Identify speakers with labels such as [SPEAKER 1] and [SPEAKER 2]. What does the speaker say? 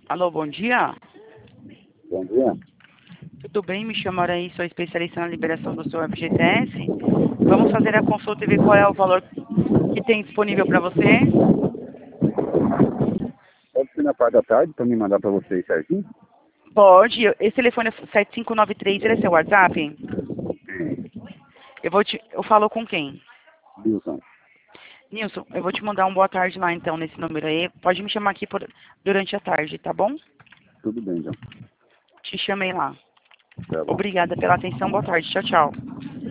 [SPEAKER 1] Alô, bom dia.
[SPEAKER 2] Bom dia.
[SPEAKER 1] Tudo bem? Me chamo Araí, sou especialista na liberação do seu FGTS. Vamos fazer a consulta e ver qual é o valor que tem disponível para você.
[SPEAKER 2] Pode ser na parte da tarde para me mandar para vocês certinho?
[SPEAKER 1] Pode. Esse telefone é 7593, ele é seu WhatsApp? Eu falo com quem?
[SPEAKER 2] Wilson.
[SPEAKER 1] Nilson, eu vou te mandar um boa tarde lá então nesse número aí. Pode me chamar aqui durante a tarde, tá bom?
[SPEAKER 2] Tudo bem, então.
[SPEAKER 1] Te chamei lá.
[SPEAKER 2] Tá bom.
[SPEAKER 1] Obrigada pela atenção. Boa tarde. Tchau, tchau.